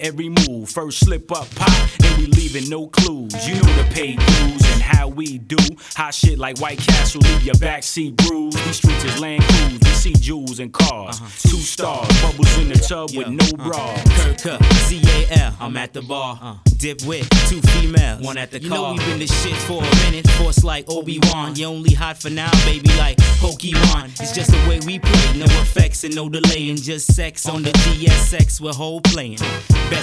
every move. First slip up, pop, and we leaving no clues. You know the paid dues and how we do. Hot shit like White Castle, leave your backseat bruised. These streets is land cruise, we see jewels and cars. 2 stars, bubbles in the tub with no bra. Kirk Z-A-L, I'm at the bar. Dip with 2 females, 1 at the car. You know we been this shit for a minute, force like Obi-Wan. You only hot for now, baby, like Pokemon. It's just the way we play, no effects and no delay, and just sex on the GSX with whole playing. Best